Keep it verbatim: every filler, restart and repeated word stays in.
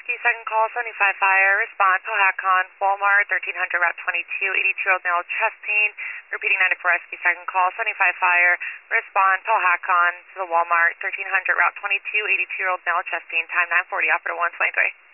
Rescue, second call, seventy-five Fire, respond, Powhatan, Walmart, thirteen hundred, Route twenty-two, eighty-two-year-old male, chest pain. Repeating ninety-four Rescue, second call, seventy-five Fire, respond, Powhatan to the Walmart, thirteen hundred, Route twenty-two, eighty-two-year-old male, chest pain, time nine forty, operator one twenty-three.